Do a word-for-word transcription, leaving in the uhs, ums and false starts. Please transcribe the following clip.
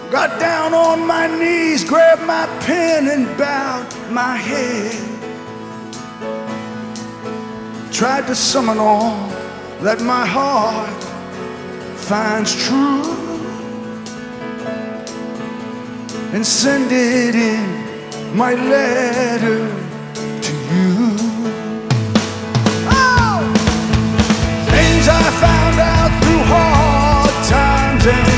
Got down on my knees, grabbed my pen and bowed my head. Tried to summon all that my heart finds true and send it in my letter to you. Oh! Things I found out through hard times and